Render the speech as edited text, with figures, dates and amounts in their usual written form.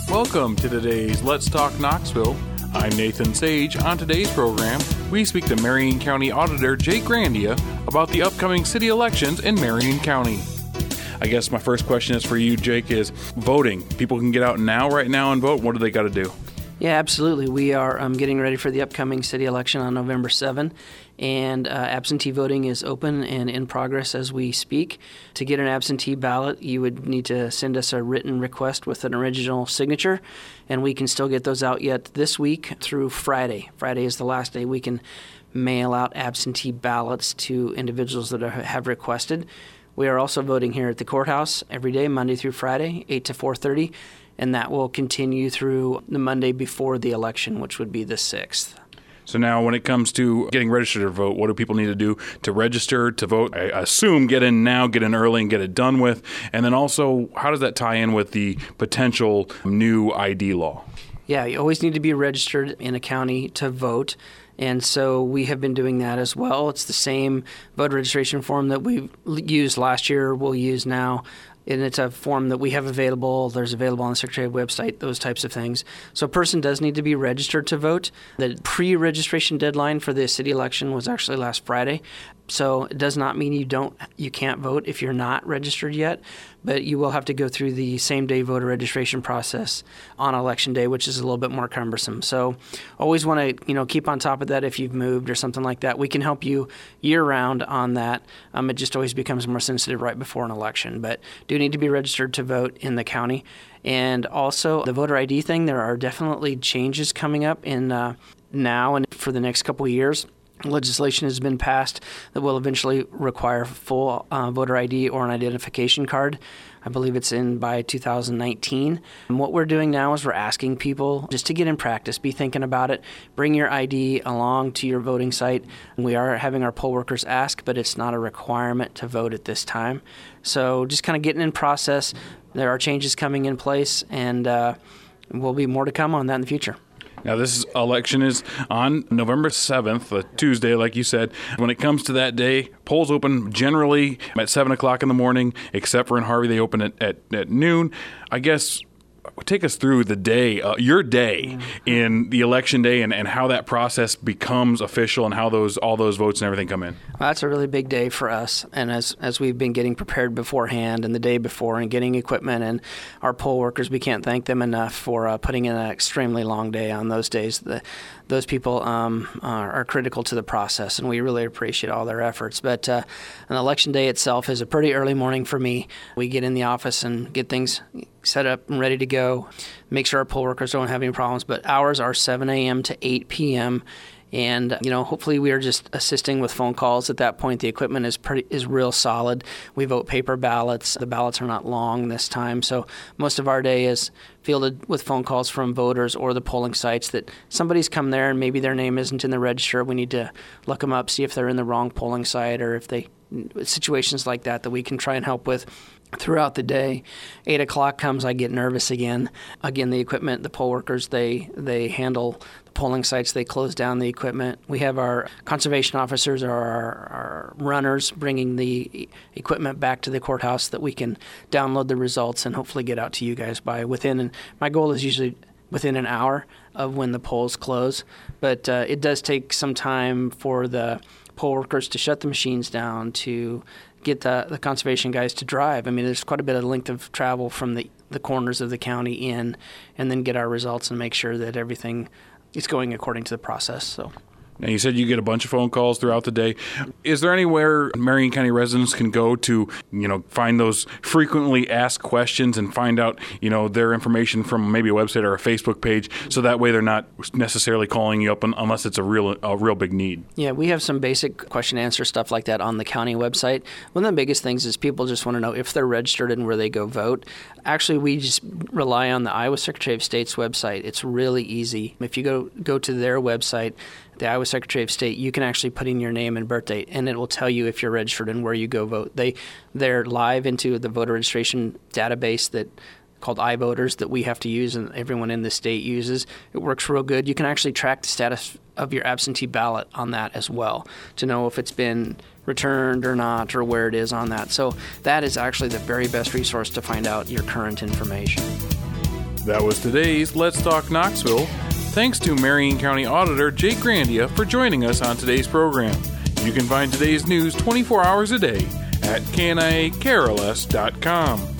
Welcome to today's Let's Talk Knoxville. I'm Nathan Sage. On today's program, we speak to Marion County Auditor Jake Grandia about the upcoming city elections in Marion County. I guess my first question is for you, Jake, is voting. People can get out right now and vote. What do they got to do? Yeah, absolutely. We are getting ready for the upcoming city election on November 7, and absentee voting is open and in progress as we speak. To get an absentee ballot, you would need to send us a written request with an original signature, and we can still get those out yet this week through Friday. Friday is the last day we can mail out absentee ballots to individuals that have requested. We are also voting here at the courthouse every day, Monday through Friday, 8 to 4:30. And that will continue through the Monday before the election, which would be the 6th. So now when it comes to getting registered to vote, what do people need to do to register to vote? I assume get in now, get in early, and get it done with. And then also, how does that tie in with the potential new ID law? Yeah, you always need to be registered in a county to vote. And so we have been doing that as well. It's the same voter registration form that we used last year, we'll use now. And it's a form that we have available. There's available on the Secretary website, those types of things. So a person does need to be registered to vote. The pre-registration deadline for the city election was actually last Friday. So it does not mean you can't vote if you're not registered yet, but you will have to go through the same-day voter registration process on Election Day, which is a little bit more cumbersome. So always want to keep on top of that if you've moved or something like that. We can help you year-round on that. It just always becomes more sensitive right before an election, but do need to be registered to vote in the county. And also the voter ID thing, there are definitely changes coming up in now and for the next couple of years. Legislation has been passed that will eventually require full voter ID or an identification card. I believe it's in by 2019. And what we're doing now is we're asking people just to get in practice, be thinking about it, bring your ID along to your voting site. We are having our poll workers ask, but it's not a requirement to vote at this time. So just kind of getting in process. There are changes coming in place, and will be more to come on that in the future. Now, this election is on November 7th, a Tuesday, like you said. When it comes to that day, polls open generally at 7 o'clock in the morning, except for in Harvey, they open at noon. I guess take us through the day, your day in the election day, and how that process becomes official and how all those votes and everything come in. Well, that's a really big day for us. And as we've been getting prepared beforehand and the day before and getting equipment and our poll workers, we can't thank them enough for putting in an extremely long day on those days. Those people are critical to the process, and we really appreciate all their efforts. But an election day itself is a pretty early morning for me. We get in the office and get things set up and ready to go, make sure our poll workers don't have any problems. But hours are 7 a.m. to 8 p.m., and hopefully we are just assisting with phone calls. At that point, the equipment is real solid. We vote paper ballots. The ballots are not long this time, so most of our day is fielded with phone calls from voters or the polling sites that somebody's come there and maybe their name isn't in the register. We need to look them up, see if they're in the wrong polling site, or if situations like that we can try and help with throughout the day. 8 o'clock comes, I get nervous again. Again, the equipment, the poll workers, they handle the polling sites, they close down the equipment. We have our conservation officers or our runners bringing the equipment back to the courthouse that we can download the results and hopefully get out to you guys by my goal is usually within an hour of when the polls close. But it does take some time for the poll workers to shut the machines down, to get the conservation guys to drive. I mean, there's quite a bit of length of travel from the corners of the county in, and then get our results and make sure that everything is going according to the process. So. Now, you said you get a bunch of phone calls throughout the day. Is there anywhere Marion County residents can go to, find those frequently asked questions and find out, their information from maybe a website or a Facebook page, so that way they're not necessarily calling you up unless it's a real big need? Yeah, we have some basic question answer stuff like that on the county website. One of the biggest things is people just want to know if they're registered and where they go vote. Actually, we just rely on the Iowa Secretary of State's website. It's really easy. If you go to their website, the Iowa Secretary of State, you can actually put in your name and birth date, and it will tell you if you're registered and where you go vote. They're live into the voter registration database called iVoters that we have to use and everyone in the state uses. It works real good. You can actually track the status of your absentee ballot on that as well to know if it's been returned or not or where it is on that. So that is actually the very best resource to find out your current information. That was today's Let's Talk Knoxville. Thanks to Marion County Auditor Jake Grandia for joining us on today's program. You can find today's news 24 hours a day at kniakrls.com.